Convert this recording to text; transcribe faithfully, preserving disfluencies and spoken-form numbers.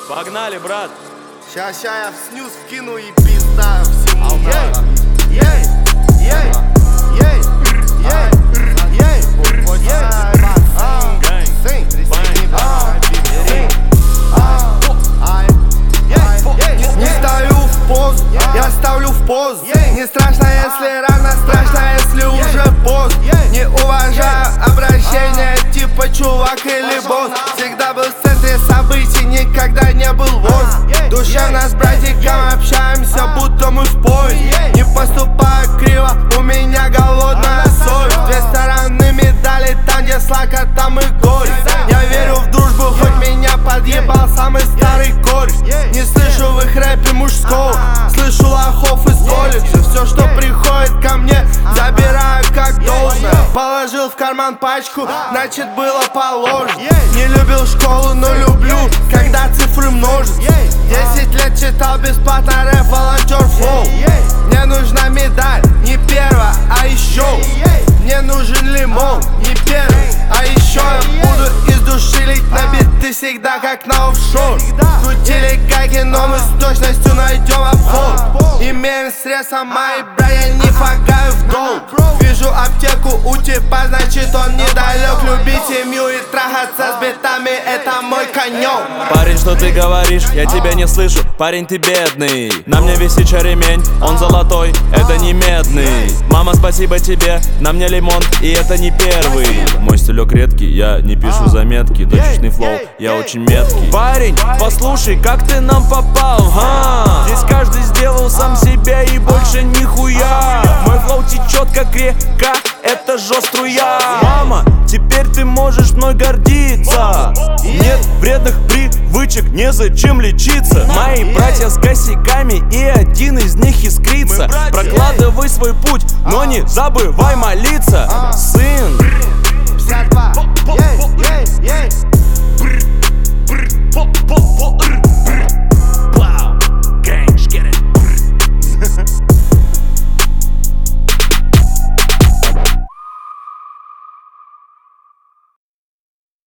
Погнали, брат. Ща, ща я в снюс вкину и пизда всему. Ей, ей, ей, ей, ей, ей, не стою в позу, я ставлю в позу. Не страшно, если рано, страшно, если уже поздно. Не уважаю обращения типа чувак или босс. Всегда был в центре событий, никогда не был воз. Душевно с братиком общаемся, будто мы в поезде. Не поступаю криво, у меня голодная совесть. Две стороны медали, там где слака, там и горе. Я верю в дружбу, хоть меня подъебал самый старый кореш. Не слышу в их рэпе мужского, слышу лохов из колледжа. Все, что приходит ко мне, забираю как должное. Положил в карман пачку, значит было положено. Не любил школу, но люблю, когда цифры множат. Десять лет читал бесплатно рэп, волонтер флоу. Мне нужна медаль, не первая, а еще. Мне нужен лимон, не первый, а еще. Я буду из души лить на биты всегда как на офшор. Крутили гайки, но мы с точностью найдем обход. Имеем средства, мои братья, не фагаю в долг. Вижу аптеку у типа, значит он недалек. Любить семью и трахаться с битами, это мой конек. Парень, что ты говоришь? Я тебя не слышу, парень, ты бедный. На мне висит ремень, он золотой, это не медный. Мама, спасибо тебе, на мне лимон, и это не первый. Мой стилек редкий, я не пишу заметки. Точечный флоу, я очень меткий. Парень, послушай, как ты нам попал, га? Здесь каждый сделал сам себя и больше нихуя. Мой флоу течет как река, это жеструя. Мама, теперь ты можешь мной гордиться. Нет вредных привычек, незачем лечиться. Мои братья с косяками, и один из них искрится. Прокладывай свой путь, но не забывай молиться. Сын. пятьдесят два, ей, ей, ей.